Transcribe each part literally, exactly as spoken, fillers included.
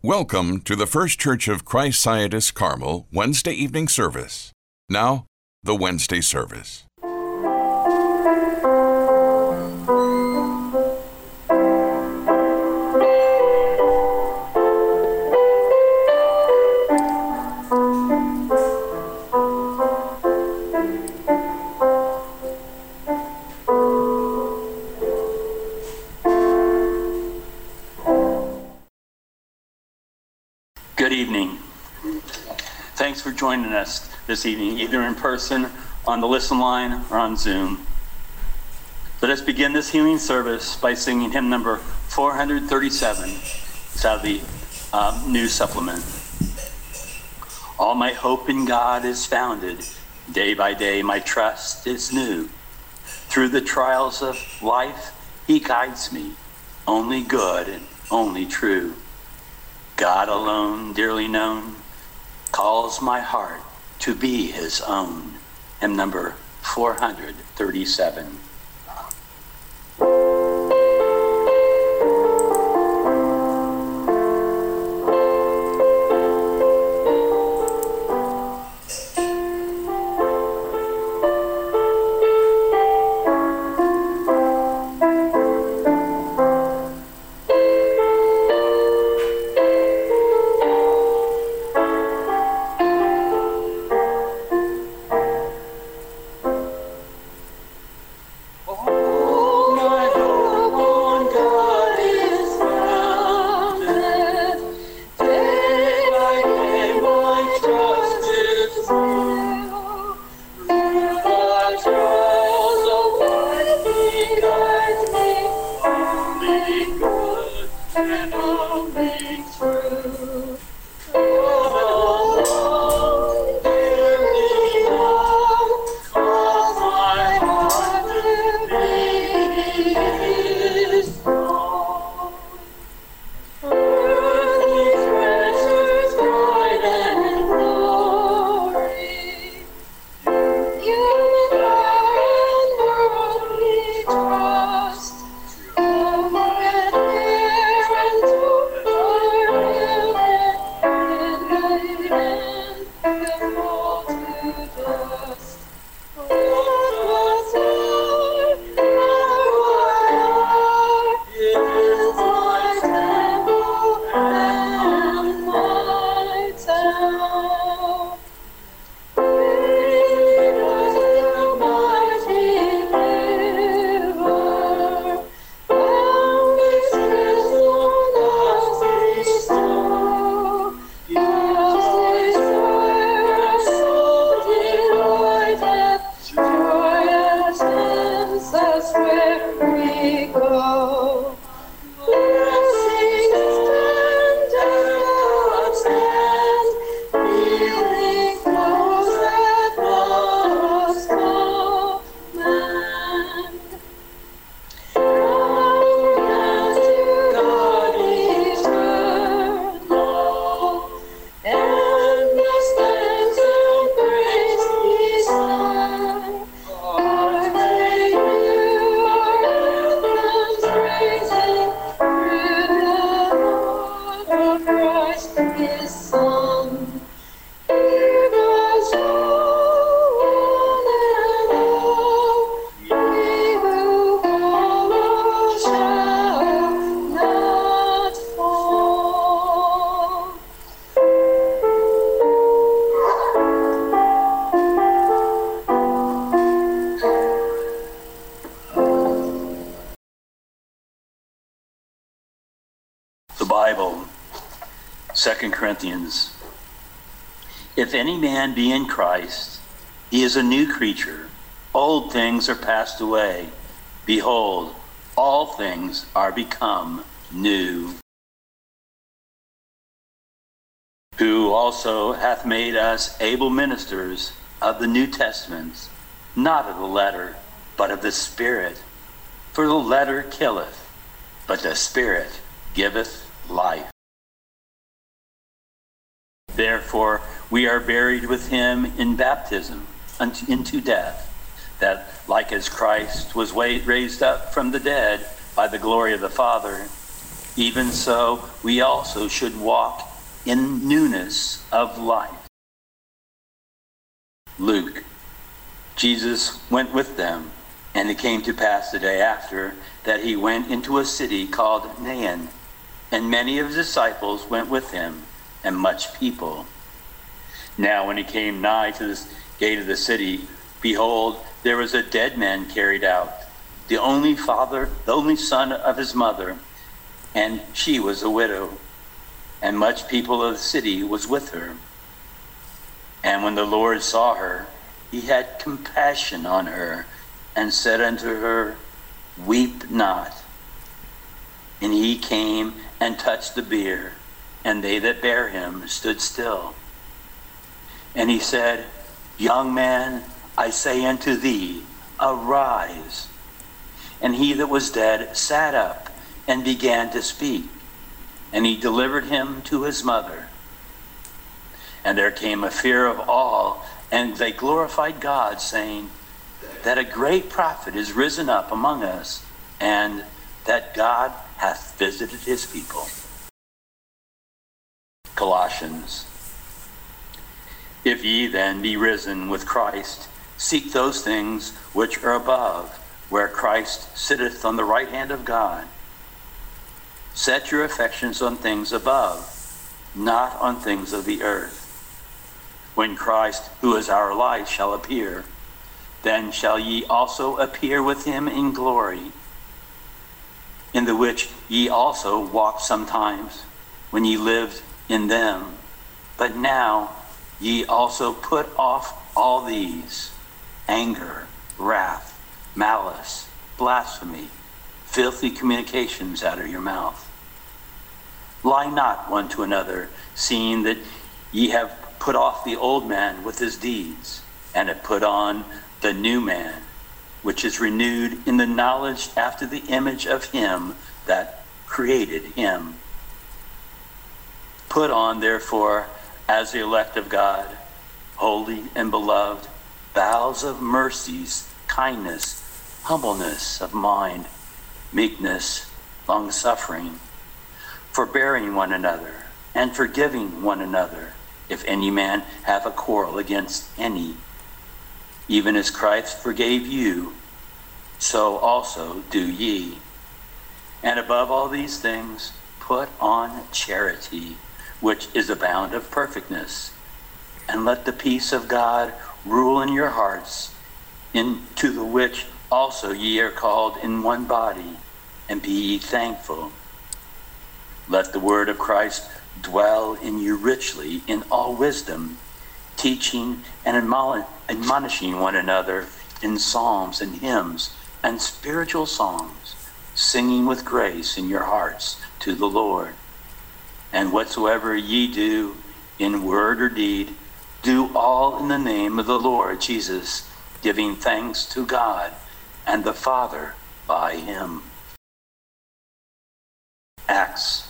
Welcome to the First Church of Christ Scientist Carmel Wednesday evening service. Now, the Wednesday service. Good evening. Thanks for joining us this evening, either in person, on the listen line, or on Zoom. Let us begin this healing service by singing hymn number four thirty-seven. It's out of the um, New Supplement. All my hope in God is founded. Day by day my trust is new. Through the trials of life he guides me, only good and only true. God alone, dearly known, calls my heart to be his own. Hymn number four thirty-seven. Second Corinthians. If any man be in Christ, he is a new creature. Old things are passed away. Behold, all things are become new. Who also hath made us able ministers of the New Testament, not of the letter, but of the Spirit. For the letter killeth, but the Spirit giveth life. Therefore, we are buried with him in baptism unto, into death, that, like as Christ was raised up from the dead by the glory of the Father, even so we also should walk in newness of life. Luke. Jesus went with them, and it came to pass the day after that he went into a city called Nain, and many of his disciples went with him, and much people. Now when he came nigh to the gate of the city, behold, there was a dead man carried out, the only father, the only son of his mother, and she was a widow, and much people of the city was with her. And when the Lord saw her, he had compassion on her, and said unto her, Weep not. And he came and touched the bier, and they that bare him stood still. And he said, Young man, I say unto thee, arise. And he that was dead sat up, and began to speak. And he delivered him to his mother. And there came a fear of all, and they glorified God, saying, that a great prophet is risen up among us, and that God hath visited his people. Colossians. If ye then be risen with Christ, seek those things which are above, where Christ sitteth on the right hand of God. Set your affections on things above, not on things of the earth. When Christ, who is our life, shall appear, then shall ye also appear with him in glory, in the which ye also walked sometimes, when ye lived in them. But now ye also put off all these: anger, wrath, malice, blasphemy, filthy communications out of your mouth. Lie not one to another, seeing that ye have put off the old man with his deeds, and have put on the new man, which is renewed in the knowledge after the image of him that created him. Put on, therefore, as the elect of God, holy and beloved, bowels of mercies, kindness, humbleness of mind, meekness, long-suffering, forbearing one another, and forgiving one another, if any man have a quarrel against any. Even as Christ forgave you, so also do ye. And above all these things, put on charity, which is a bound of perfectness. And let the peace of God rule in your hearts, into the which also ye are called in one body, and be ye thankful. Let the word of Christ dwell in you richly in all wisdom, teaching and admonishing one another in psalms and hymns and spiritual songs, singing with grace in your hearts to the Lord. And whatsoever ye do in word or deed, do all in the name of the Lord Jesus, giving thanks to God and the Father by him. Acts.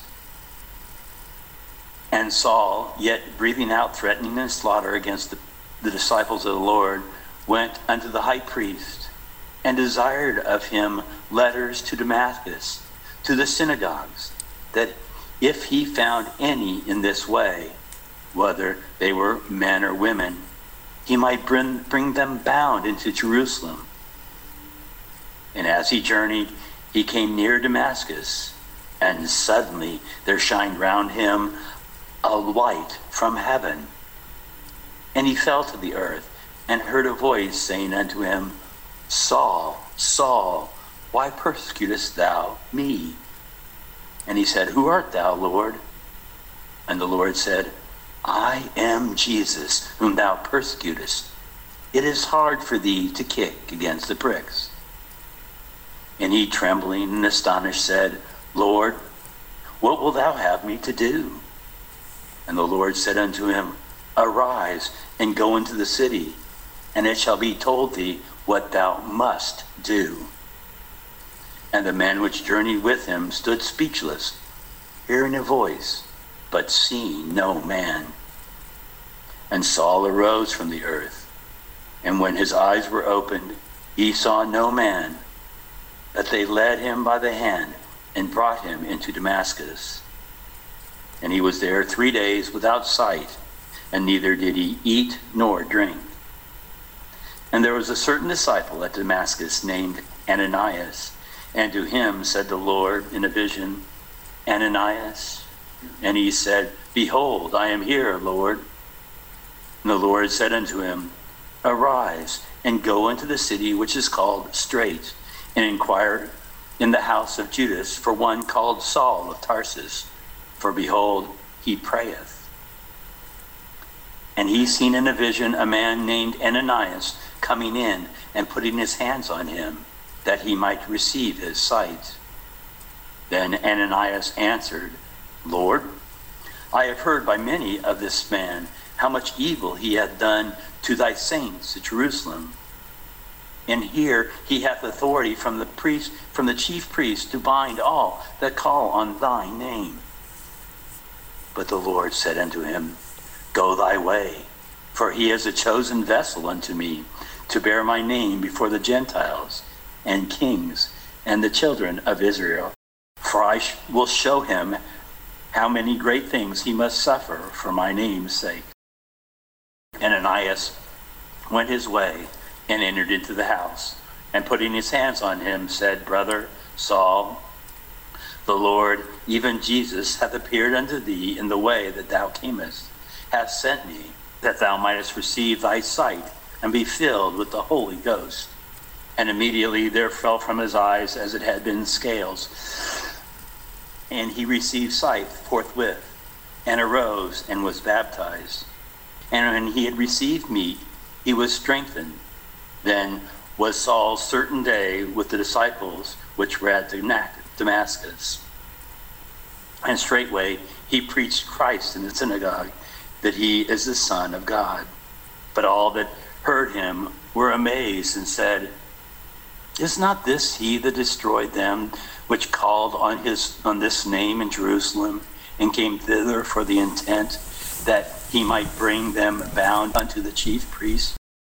And Saul, yet breathing out threatening and slaughter against the, the disciples of the Lord, went unto the high priest, and desired of him letters to Damascus, to the synagogues, that if he found any in this way, whether they were men or women, he might bring, bring them bound into Jerusalem. And as he journeyed, he came near Damascus, and suddenly there shined round him a light from heaven. And he fell to the earth, and heard a voice saying unto him, Saul, Saul, why persecutest thou me? And he said, Who art thou, Lord? And the Lord said, I am Jesus, whom thou persecutest. It is hard for thee to kick against the pricks. And he, trembling and astonished, said, Lord, what wilt thou have me to do? And the Lord said unto him, Arise, and go into the city, and it shall be told thee what thou must do. And the men which journeyed with him stood speechless, hearing a voice, but seeing no man. And Saul arose from the earth, and when his eyes were opened, he saw no man, but they led him by the hand and brought him into Damascus. And he was there three days without sight, and neither did he eat nor drink. And there was a certain disciple at Damascus named Ananias, and to him said the Lord in a vision, Ananias. And he said, Behold, I am here, Lord. And the Lord said unto him, Arise, and go into the city which is called Straight, and inquire in the house of Judas for one called Saul of Tarsus, for behold, he prayeth. And he seen in a vision a man named Ananias coming in and putting his hands on him, that he might receive his sight. Then Ananias answered, Lord, I have heard by many of this man how much evil he hath done to thy saints at Jerusalem. And here he hath authority from the priest, from the chief priest, to bind all that call on thy name. But the Lord said unto him, Go thy way, for he is a chosen vessel unto me, to bear my name before the Gentiles and kings and the children of Israel. For I sh- will show him how many great things he must suffer for my name's sake. Ananias went his way and entered into the house, and putting his hands on him, said, Brother Saul, the Lord, even Jesus, hath appeared unto thee in the way that thou camest, hath sent me, that thou mightest receive thy sight, and be filled with the Holy Ghost. And immediately there fell from his eyes as it had been scales, and he received sight forthwith, and arose and was baptized. And when he had received meat, he was strengthened. Then was Saul certain day with the disciples which were at Damascus. And straightway he preached Christ in the synagogue, that he is the Son of God. But all that heard him were amazed, and said, Is not this he that destroyed them which called on his on this name in Jerusalem, and came thither for the intent that he might bring them bound unto the chief priests?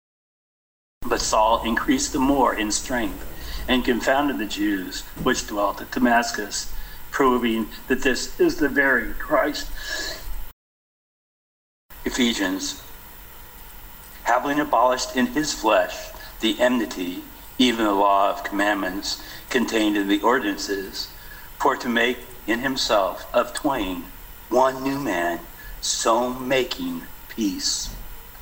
But Saul increased the more in strength, and confounded the Jews which dwelt at Damascus, proving that this is the very Christ. Ephesians, having abolished in his flesh the enmity, even the law of commandments contained in the ordinances, for to make in himself of twain one new man, so making peace.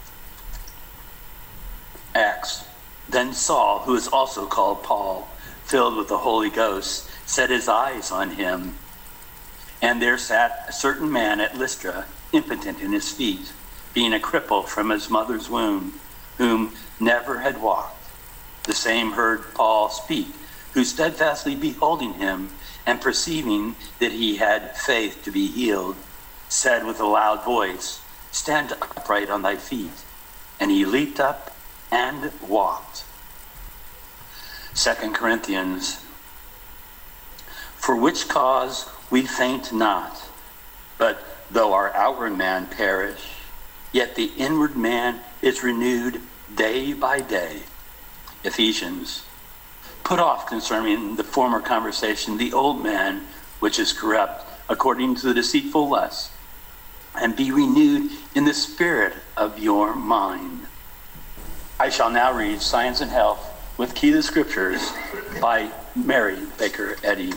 Acts. Then Saul, who is also called Paul, filled with the Holy Ghost, set his eyes on him. And there sat a certain man at Lystra, impotent in his feet, being a cripple from his mother's womb, whom never had walked. The same heard Paul speak, who steadfastly beholding him, and perceiving that he had faith to be healed, said with a loud voice, Stand upright on thy feet. And he leaped up and walked. Second Corinthians. For which cause we faint not, but though our outward man perish, yet the inward man is renewed day by day. Ephesians. Put off concerning the former conversation the old man, which is corrupt, according to the deceitful lust, and be renewed in the spirit of your mind. I shall now read Science and Health with Key to Scriptures by Mary Baker Eddy.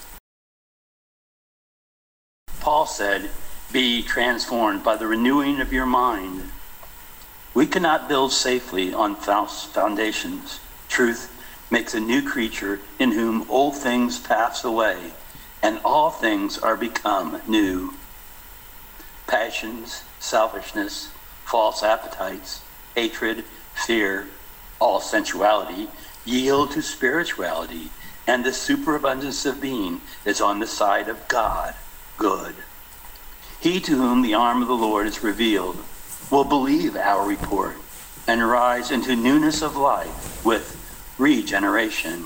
Paul said, Be transformed by the renewing of your mind. We cannot build safely on false foundations. Truth makes a new creature in whom old things pass away, and all things are become new. Passions, selfishness, false appetites, hatred, fear, all sensuality, yield to spirituality, and the superabundance of being is on the side of God, good. He to whom the arm of the Lord is revealed will believe our report and rise into newness of life with regeneration.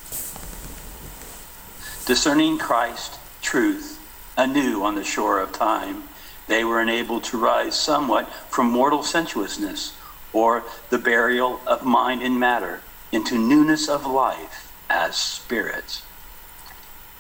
Discerning Christ, truth, anew on the shore of time, they were enabled to rise somewhat from mortal sensuousness, or the burial of mind and matter, into newness of life as spirits.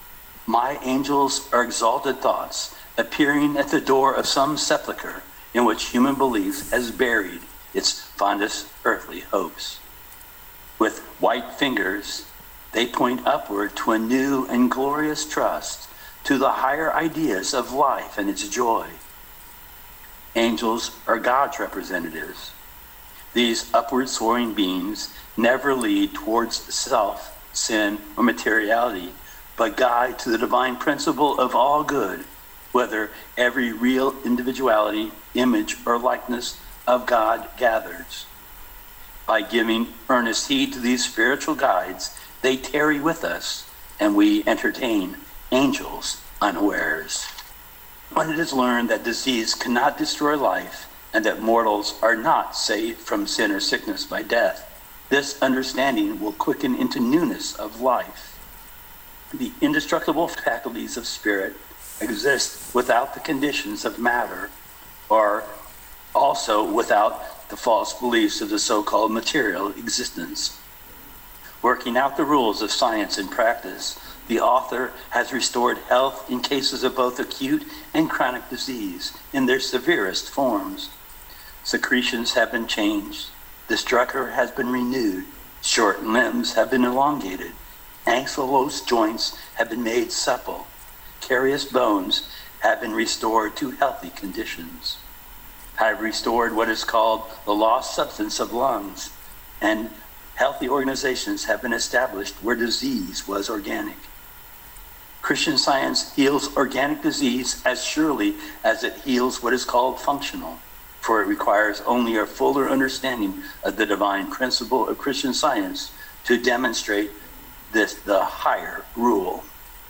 My angels are exalted thoughts appearing at the door of some sepulchre in which human belief has buried its fondest earthly hopes. With white fingers, they point upward to a new and glorious trust, to the higher ideas of life and its joy. Angels are God's representatives. These upward soaring beings never lead towards self, sin, or materiality, but guide to the divine principle of all good, whether every real individuality, image, or likeness of God gathers. By giving earnest heed to these spiritual guides, they tarry with us, and we entertain angels unawares. When it is learned that disease cannot destroy life, and that mortals are not saved from sin or sickness by death, this understanding will quicken into newness of life. The indestructible faculties of spirit exist without the conditions of matter, or also without the false beliefs of the so-called material existence. Working out the rules of science and practice, the author has restored health in cases of both acute and chronic disease in their severest forms. Secretions have been changed. The structure has been renewed. Short limbs have been elongated. Ankylosed joints have been made supple. Carious bones have been restored to healthy conditions. Have restored what is called the lost substance of lungs, and healthy organizations have been established where disease was organic. Christian Science heals organic disease as surely as it heals what is called functional, for it requires only a fuller understanding of the divine principle of Christian Science to demonstrate this, the higher rule.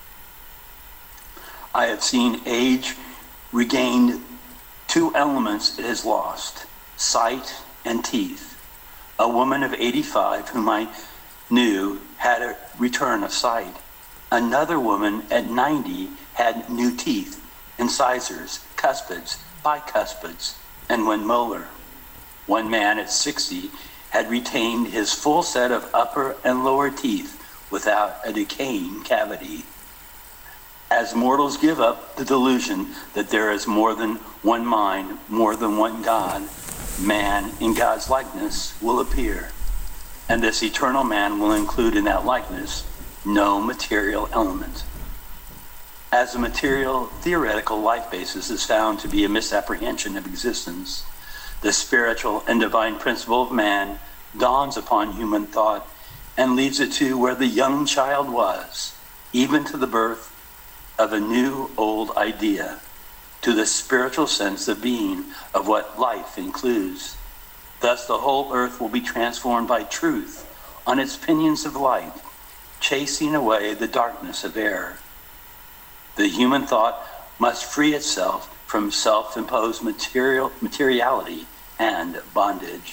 I have seen age regain two elements it has lost, sight and teeth. A woman of eighty-five whom I knew had a return of sight. Another woman at ninety had new teeth, incisors, cuspids, bicuspids, and one molar. One man at sixty had retained his full set of upper and lower teeth without a decaying cavity. As mortals give up the delusion that there is more than one mind, more than one God, man in God's likeness will appear. And this eternal man will include in that likeness no material element. As the material theoretical life basis is found to be a misapprehension of existence, the spiritual and divine principle of man dawns upon human thought and leads it to where the young child was, even to the birth of a new old idea, to the spiritual sense of being of what life includes. Thus the whole earth will be transformed by truth on its pinions of light, chasing away the darkness of error. The human thought must free itself from self-imposed material, materiality and bondage.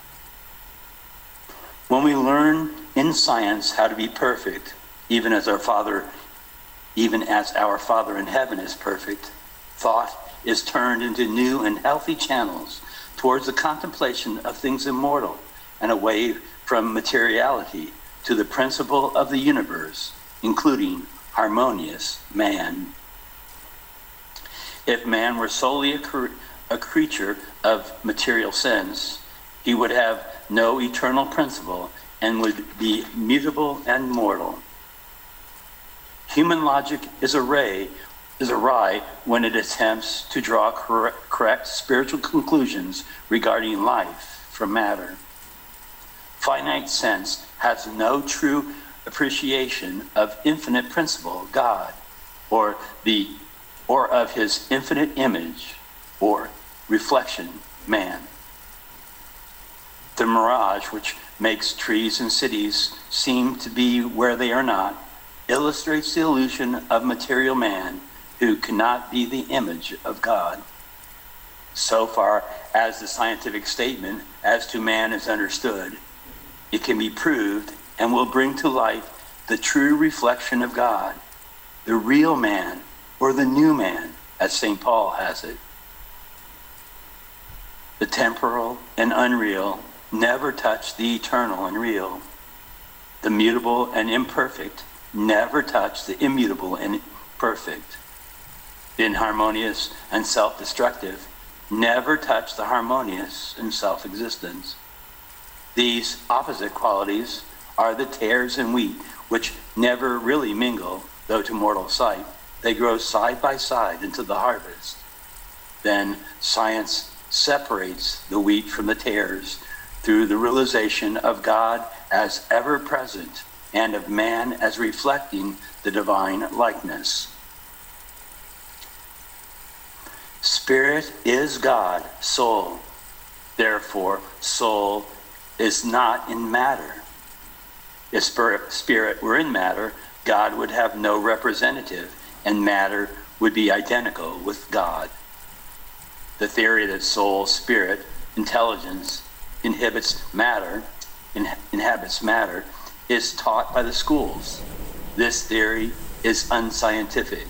When we learn in science how to be perfect, even as our Father, even as our Father in heaven is perfect, thought is turned into new and healthy channels towards the contemplation of things immortal and away from materiality to the principle of the universe, including harmonious man. If man were solely a, cre- a creature of material sense, he would have no eternal principle and would be mutable and mortal. Human logic is array, is awry when it attempts to draw correct, correct spiritual conclusions regarding life from matter. Finite sense has no true appreciation of infinite principle, God, or the or of his infinite image or reflection, man. The mirage which makes trees and cities seem to be where they are not illustrates the illusion of material man who cannot be the image of God. So far as the scientific statement as to man is understood, it can be proved and will bring to light the true reflection of God, the real man, or the new man, as Saint Paul has it. The temporal and unreal never touch the eternal and real. The mutable and imperfect never touch the immutable and perfect. The inharmonious and self-destructive never touch the harmonious and self-existence. These opposite qualities are the tares and wheat, which never really mingle, though to mortal sight they grow side by side into the harvest. Then science separates the wheat from the tares through the realization of God as ever-present and of man as reflecting the divine likeness. Spirit is God, soul. Therefore, soul is not in matter. If spirit were in matter, God would have no representative, and matter would be identical with God. The theory that soul, spirit, intelligence inhibits matter, in, inhabits matter, is taught by the schools. This theory is unscientific.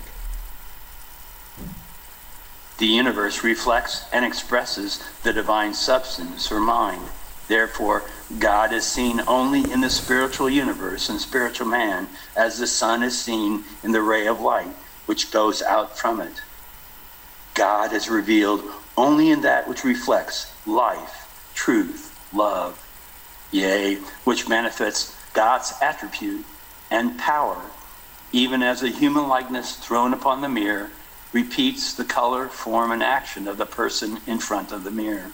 The universe reflects and expresses the divine substance or mind. Therefore, God is seen only in the spiritual universe and spiritual man, as the sun is seen in the ray of light which goes out from it. God is revealed only in that which reflects life, truth, love, yea, which manifests God's attribute and power, even as a human likeness thrown upon the mirror repeats the color, form, and action of the person in front of the mirror.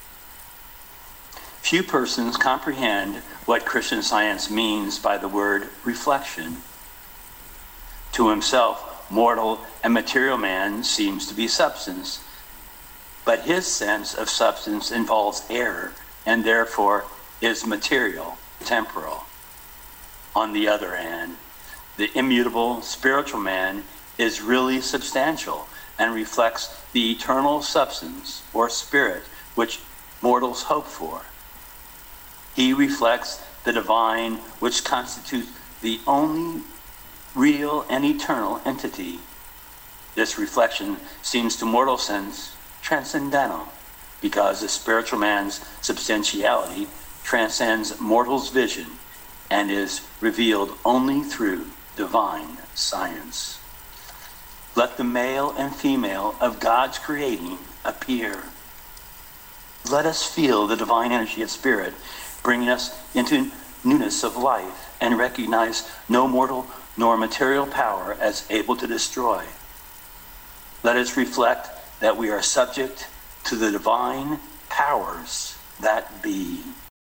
Few persons comprehend what Christian Science means by the word reflection. To himself, mortal and material man seems to be substance, but his sense of substance involves error and therefore is material, temporal. On the other hand, the immutable spiritual man is really substantial and reflects the eternal substance or spirit which mortals hope for. He reflects the divine which constitutes the only real and eternal entity. This reflection seems to mortal sense transcendental, because the spiritual man's substantiality transcends mortal's vision and is revealed only through divine science. Let the male and female of God's creating appear. Let us feel the divine energy of spirit bringing us into newness of life and recognize no mortal nor material power as able to destroy. Let us reflect that we are subject to the divine powers that be.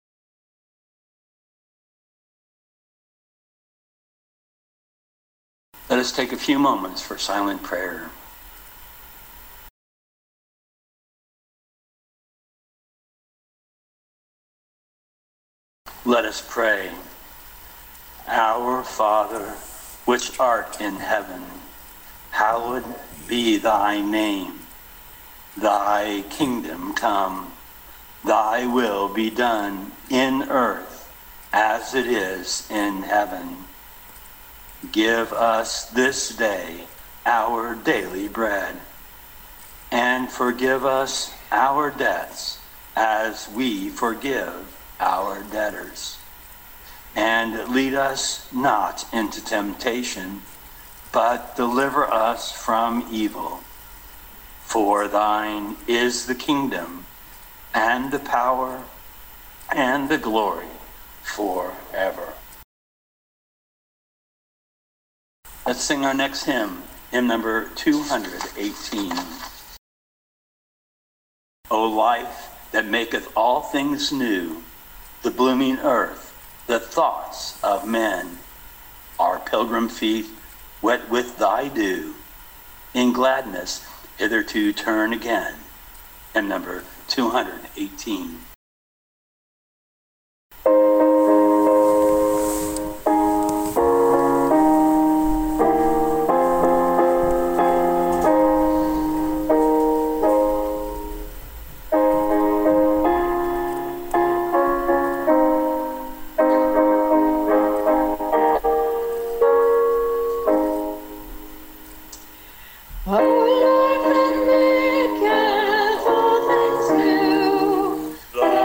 Let us take a few moments for silent prayer. Let us pray. Our Father, which art in heaven, hallowed be thy name. Thy kingdom come. Thy will be done in earth as it is in heaven. Give us this day our daily bread, and forgive us our debts as we forgive our debtors. And lead us not into temptation, but deliver us from evil. For thine is the kingdom, and the power, and the glory forever. Let's sing our next hymn, hymn number two hundred eighteen. O life that maketh all things new, the blooming earth, the thoughts of men, our pilgrim feet wet with thy dew, in gladness hitherto turn again. Hymn number two hundred eighteen. O Lord, that maketh all things new,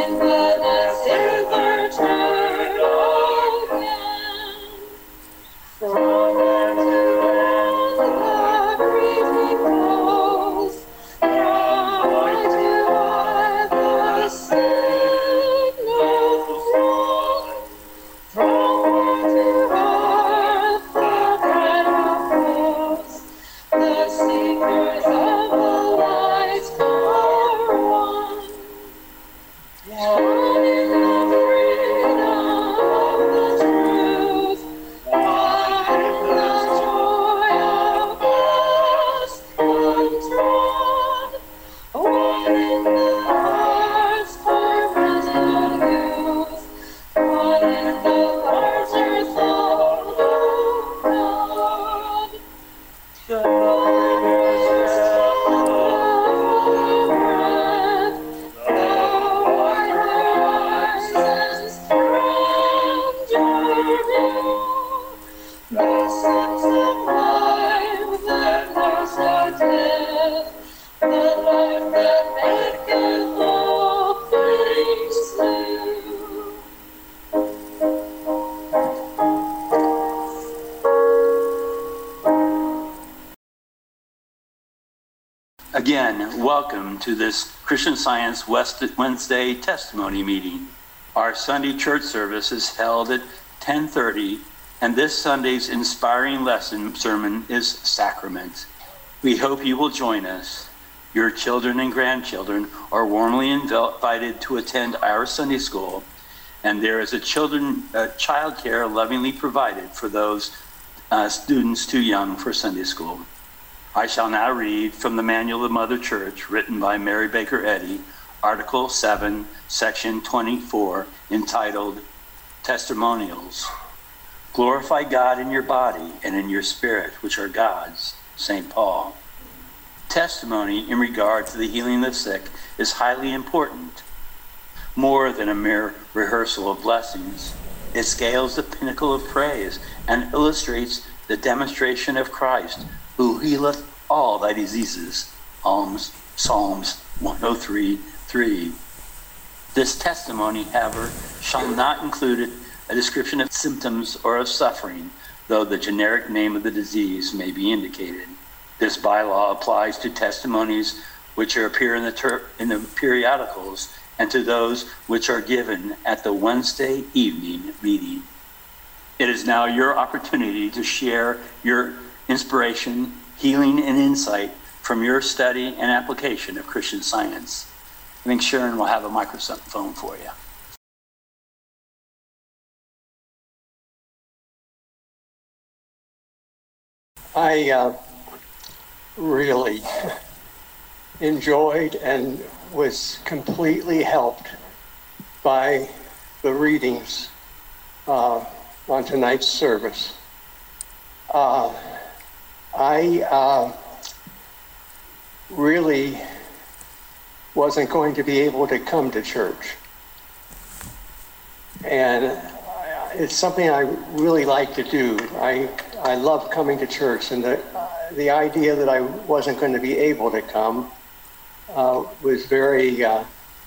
Again, welcome to this Christian Science Wednesday testimony meeting. Our Sunday church service is held at ten thirty, and this Sunday's inspiring lesson sermon is Sacrament. We hope you will join us. Your children and grandchildren are warmly invited to attend our Sunday school, and there is a children uh, child care lovingly provided for those uh, students too young for Sunday school. I shall now read from the Manual of Mother Church, written by Mary Baker Eddy, Article seven, Section twenty-four, entitled Testimonials. Glorify God in your body and in your spirit, which are God's, Saint Paul. Testimony in regard to the healing of the sick is highly important. More than a mere rehearsal of blessings, it scales the pinnacle of praise and illustrates the demonstration of Christ, who healeth all thy diseases. Psalms, Psalms one oh three, three. This testimony, however, shall not include a description of symptoms or of suffering, though the generic name of the disease may be indicated. This bylaw applies to testimonies which appear in the, ter- in the periodicals and to those which are given at the Wednesday evening meeting. It is now your opportunity to share your inspiration, healing, and insight from your study and application of Christian Science. I think Sharon will have a microphone for you. I uh, really enjoyed and was completely helped by the readings uh, on tonight's service. Uh, I uh, really wasn't going to be able to come to church. And it's something I really like to do. I I love coming to church, and the, uh, the idea that I wasn't going to be able to come uh, was very uh,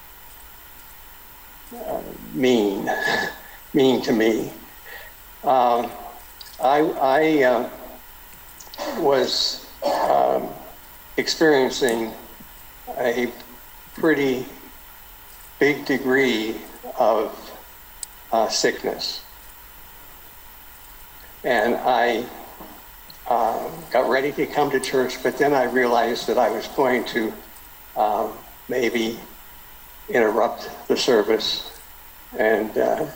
uh, mean, mean to me. Um, I, I uh, was um, experiencing a pretty big degree of uh, sickness. And I uh, got ready to come to church, but then I realized that I was going to uh, maybe interrupt the service. And uh,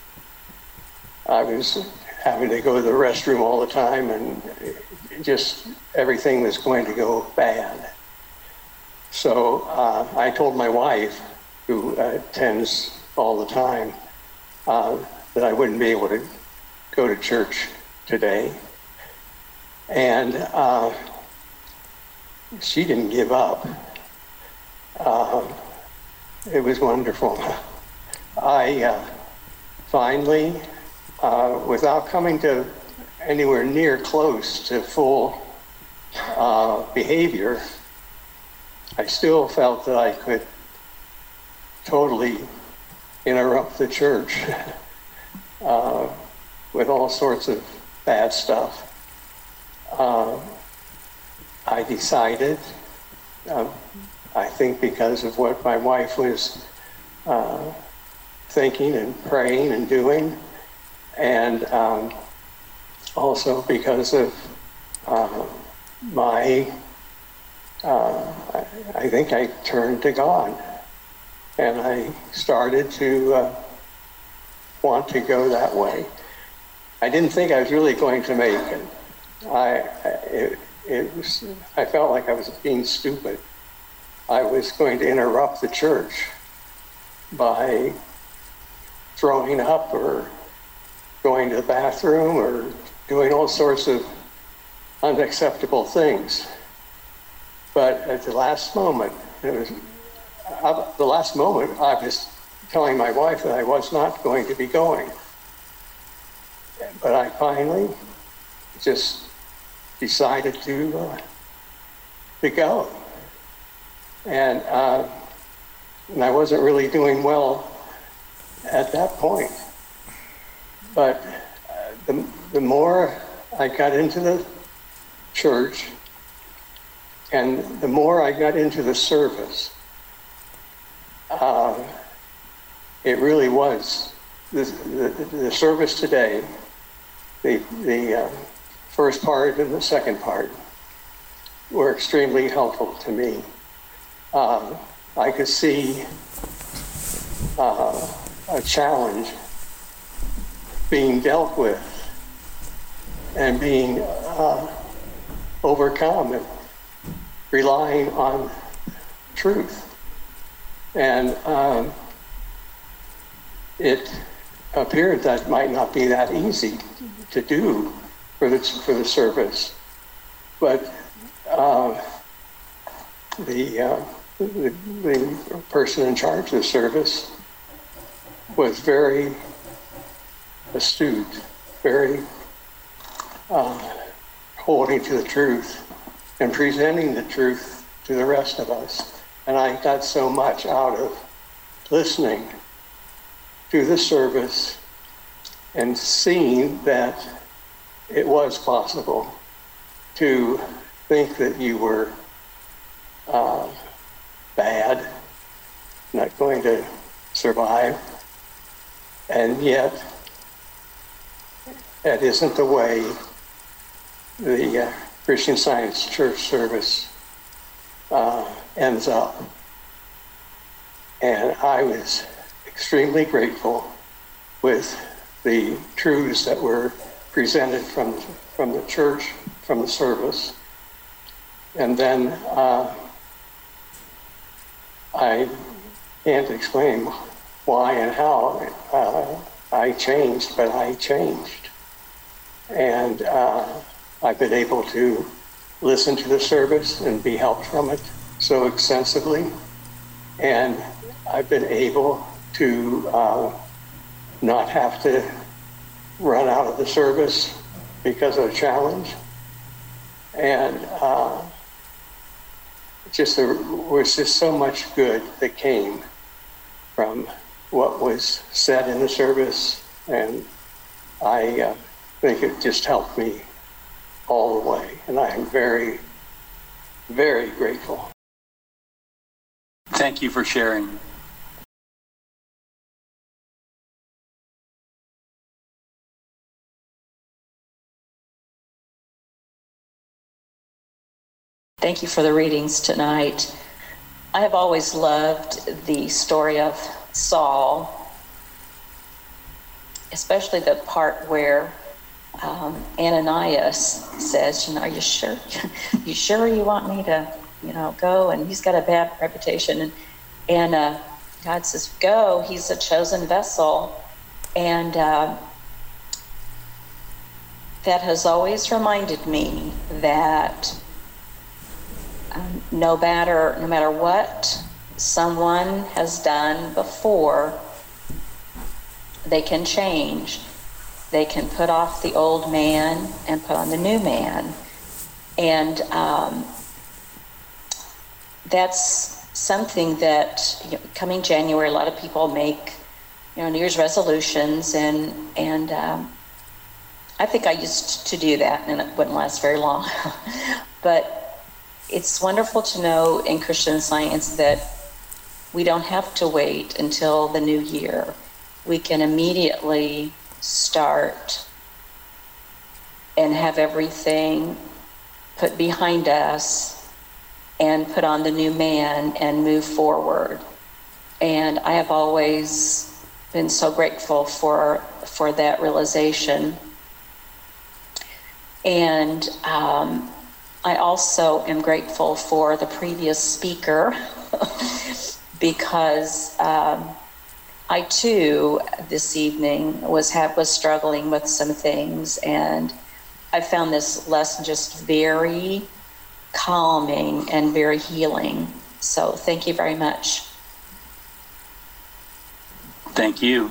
I was having to go to the restroom all the time, and just everything was going to go bad. So uh, I told my wife, who uh, attends all the time, uh, that I wouldn't be able to go to church today. And uh, she didn't give up. Uh, it was wonderful. I uh, finally, uh, without coming to anywhere near close to full uh, behavior, I still felt that I could totally interrupt the church uh, with all sorts of bad stuff. Uh, I decided, uh, I think because of what my wife was uh, thinking and praying and doing, and um, also because of uh, my, uh, I, I think I turned to God, and I started to uh, want to go that way. I didn't think I was really going to make it. I, it, it was, I felt like I was being stupid. I was going to interrupt the church by throwing up or going to the bathroom or doing all sorts of unacceptable things. But at the last moment, it was uh, the last moment I was telling my wife that I was not going to be going. But I finally just decided to uh, to go, and uh, and I wasn't really doing well at that point. But uh, the the more I got into the church, and the more I got into the service, uh, it really was the the, the service today. The the uh, first part and the second part were extremely helpful to me. Uh, I could see uh, a challenge being dealt with and being uh, overcome and relying on truth. And um, it appeared that might not be that easy to do for the, for the service. But uh, the, uh, the, the person in charge of the service was very astute, very uh, holding to the truth and presenting the truth to the rest of us. And I got so much out of listening to the service and seeing that it was possible to think that you were uh, bad, not going to survive, and yet that isn't the way the uh, Christian Science Church service uh, ends up. And I was extremely grateful with the truths that were presented from from the church, from the service. And then uh, I can't explain why and how uh, I changed, but I changed. And uh, I've been able to listen to the service and be helped from it so extensively. And I've been able to uh, not have to run out of the service because of a challenge. And uh, just there was just so much good that came from what was said in the service. And I uh, think it just helped me all the way. And I am very, very grateful. Thank you for sharing. Thank you for the readings tonight. I have always loved the story of Saul, especially the part where um, Ananias says, you know, are you sure? you sure you want me to, you know, go? And he's got a bad reputation. And, and uh, God says, go. He's a chosen vessel. And uh, that has always reminded me that Um, no matter no matter what someone has done before, they can change. They can put off the old man and put on the new man. And um, that's something that, you know, coming January, a lot of people make you know, New Year's resolutions, and and um, I think I used to do that, and it wouldn't last very long. But it's wonderful to know in Christian Science that we don't have to wait until the new year. We can immediately start and have everything put behind us and put on the new man and move forward. And I have always been so grateful for for that realization. And um, I also am grateful for the previous speaker because um, I too this evening was have was struggling with some things, and I found this lesson just very calming and very healing. So thank you very much. Thank you.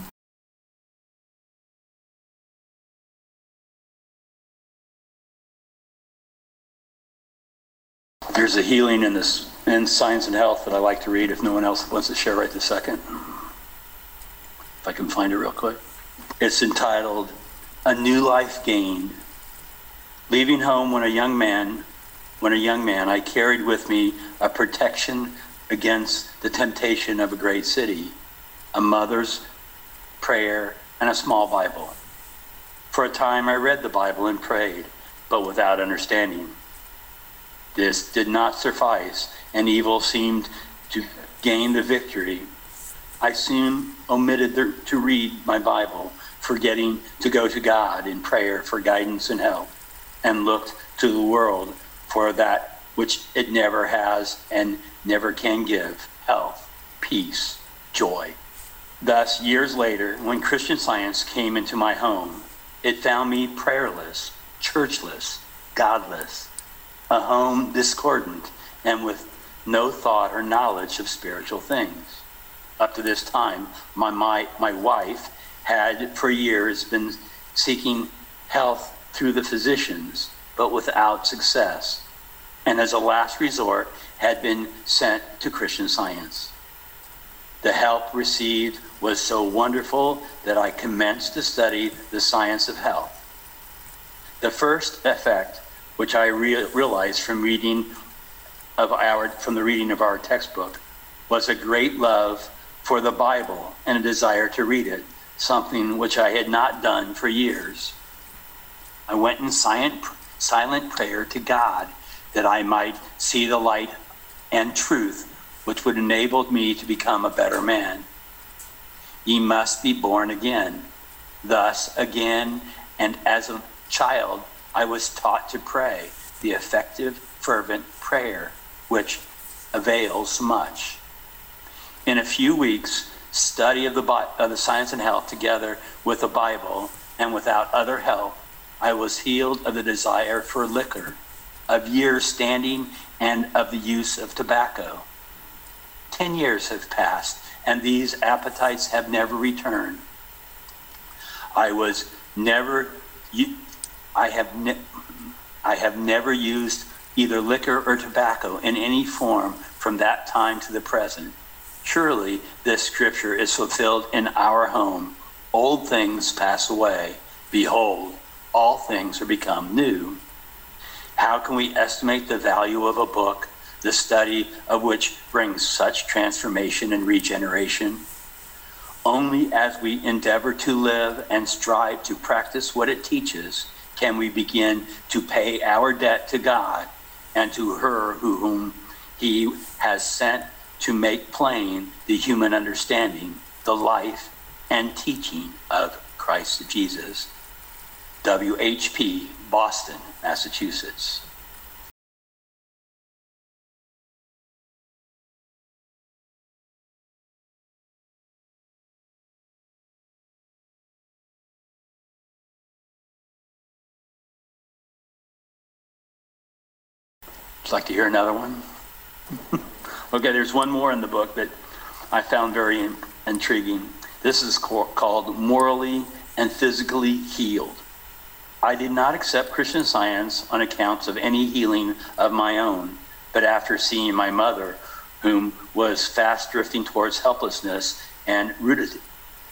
There's a healing in this in Science and Health that I like to read if no one else wants to share right this second. If I can find it real quick. It's entitled, A New Life Gained. Leaving home when a young man, when a young man, I carried with me a protection against the temptation of a great city, a mother's prayer, and a small Bible. For a time I read the Bible and prayed, but without understanding. This did not suffice, and evil seemed to gain the victory. I soon omitted the, to read my Bible, forgetting to go to God in prayer for guidance and help, and looked to the world for that which it never has and never can give: health, peace, joy. Thus, years later, when Christian Science came into my home, it found me prayerless, churchless, godless, a home discordant, and with no thought or knowledge of spiritual things. Up to this time, my, my, my wife had for years been seeking health through the physicians, but without success, and as a last resort had been sent to Christian Science. The help received was so wonderful that I commenced to study the science of health. The first effect, which I re- realized from reading of our from the reading of our textbook, was a great love for the Bible and a desire to read it, something which I had not done for years. I went in silent, silent prayer to God that I might see the light and truth which would enable me to become a better man. Ye must be born again. Thus, again, and as a child, I was taught to pray the effective, fervent prayer, which avails much. In a few weeks, study of the, of the Science and Health together with the Bible and without other help, I was healed of the desire for liquor, of years standing, and of the use of tobacco. Ten years have passed, and these appetites have never returned. I was never, I have, ne- I have never used either liquor or tobacco in any form from that time to the present. Surely this scripture is fulfilled in our home. Old things pass away. Behold, all things are become new. How can we estimate the value of a book, the study of which brings such transformation and regeneration? Only as we endeavor to live and strive to practice what it teaches can we begin to pay our debt to God and to her whom he has sent to make plain the human understanding, the life and teaching of Christ Jesus. W H P, Boston, Massachusetts. Would you like to hear another one? Okay, there's one more in the book that I found very in- intriguing. This is co- called Morally and Physically Healed. I did not accept Christian Science on account of any healing of my own, but after seeing my mother, whom was fast drifting towards helplessness and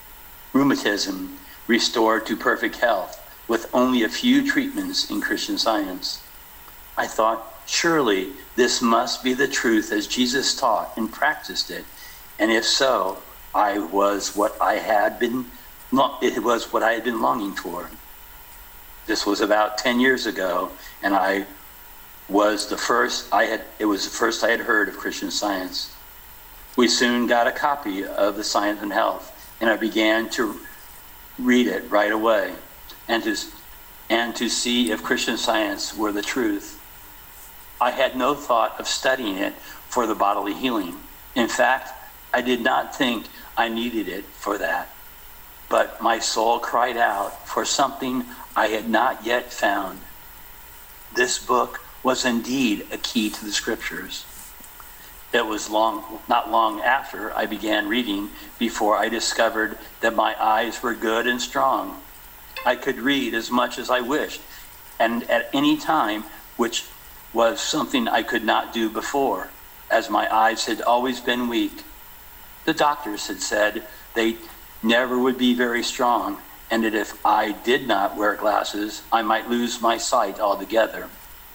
rheumatism restored to perfect health with only a few treatments in Christian Science. I thought, surely this must be the truth as Jesus taught and practiced it, and if so, I was what I had been, it was what I had been longing for. This was about ten years ago, and I was the first I had, it was the first I had heard of Christian Science. We soon got a copy of the Science and Health, and I began to read it right away, and to, and to see if Christian Science were the truth. I had no thought of studying it for the bodily healing. In fact, I did not think I needed it for that. But my soul cried out for something I had not yet found. This book was indeed a key to the scriptures. It was long, not long after I began reading before I discovered that my eyes were good and strong. I could read as much as I wished, and at any time, which was something I could not do before, as my eyes had always been weak. The doctors had said they never would be very strong, and that if I did not wear glasses, I might lose my sight altogether.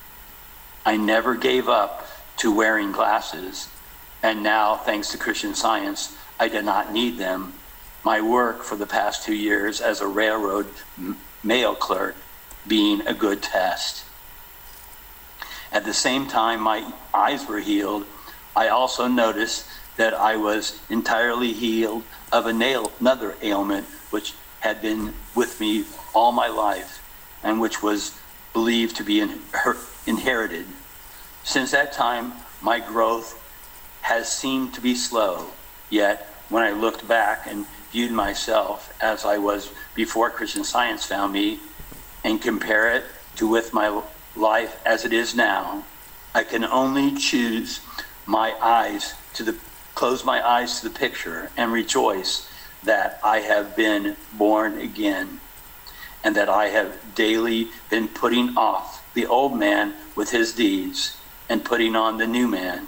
I never gave up to wearing glasses, and now, thanks to Christian Science, I did not need them. My work for the past two years as a railroad m- mail clerk being a good test. At the same time my eyes were healed, I also noticed that I was entirely healed of a nail, another ailment which had been with me all my life and which was believed to be in, her, inherited. Since that time, my growth has seemed to be slow, yet when I looked back and viewed myself as I was before Christian Science found me and compare it to with my life as it is now, I can only choose my eyes to the close my eyes to the picture and rejoice that I have been born again and that I have daily been putting off the old man with his deeds and putting on the new man.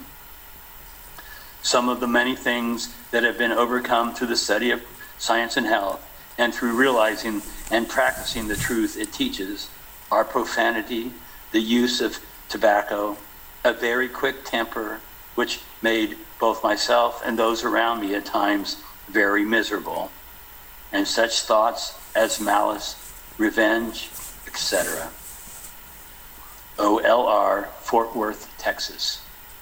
Some of the many things that have been overcome through the study of Science and Health and through realizing and practicing the truth it teaches are profanity, the use of tobacco, a very quick temper, which made both myself and those around me at times very miserable, and such thoughts as malice, revenge, et cetera. O L R, Fort Worth, Texas.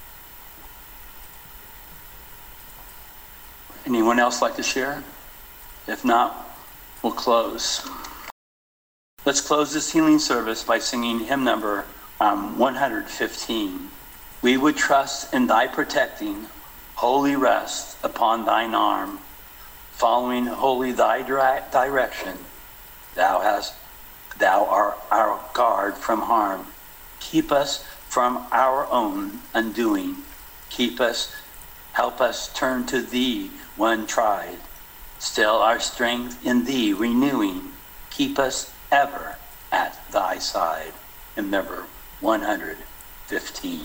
Anyone else like to share? If not, we'll close. Let's close this healing service by singing hymn number um, one hundred fifteen. We would trust in thy protecting, holy rest upon thine arm, following wholly thy dire- direction. Thou hast, thou art our guard from harm. Keep us from our own undoing. Keep us, help us turn to thee when tried. Still our strength in thee renewing. Keep us ever at thy side. Hymn number one hundred fifteen.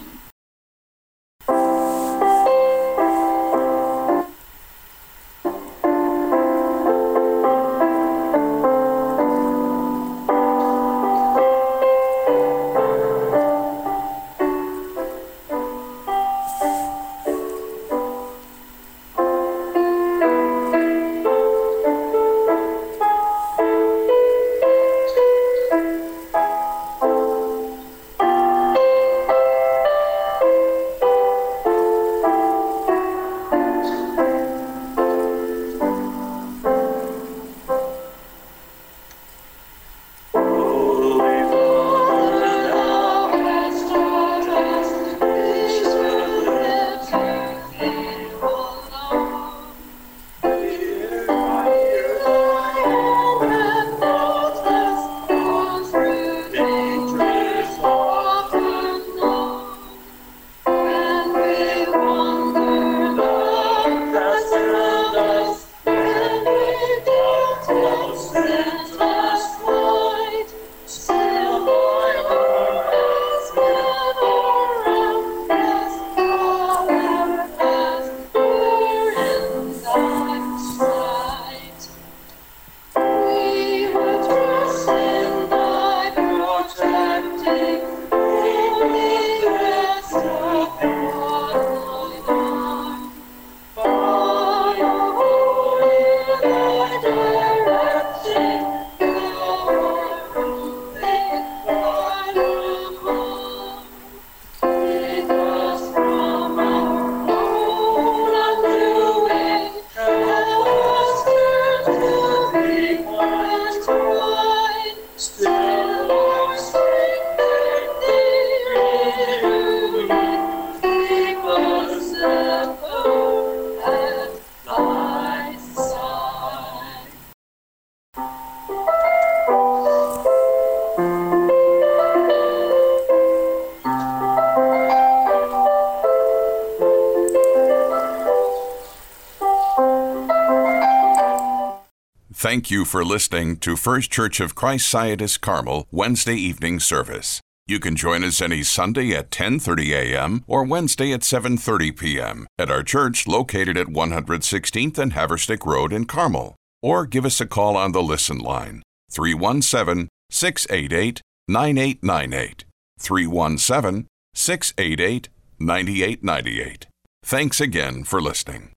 Thank you for listening to First Church of Christ Scientist Carmel Wednesday evening service. You can join us any Sunday at ten thirty a.m. or Wednesday at seven thirty p.m. at our church located at one hundred sixteenth and Haverstick Road in Carmel. Or give us a call on the Listen line, three one seven, six eight eight, nine eight nine eight, three one seven, six eight eight, nine eight nine eight. Thanks again for listening.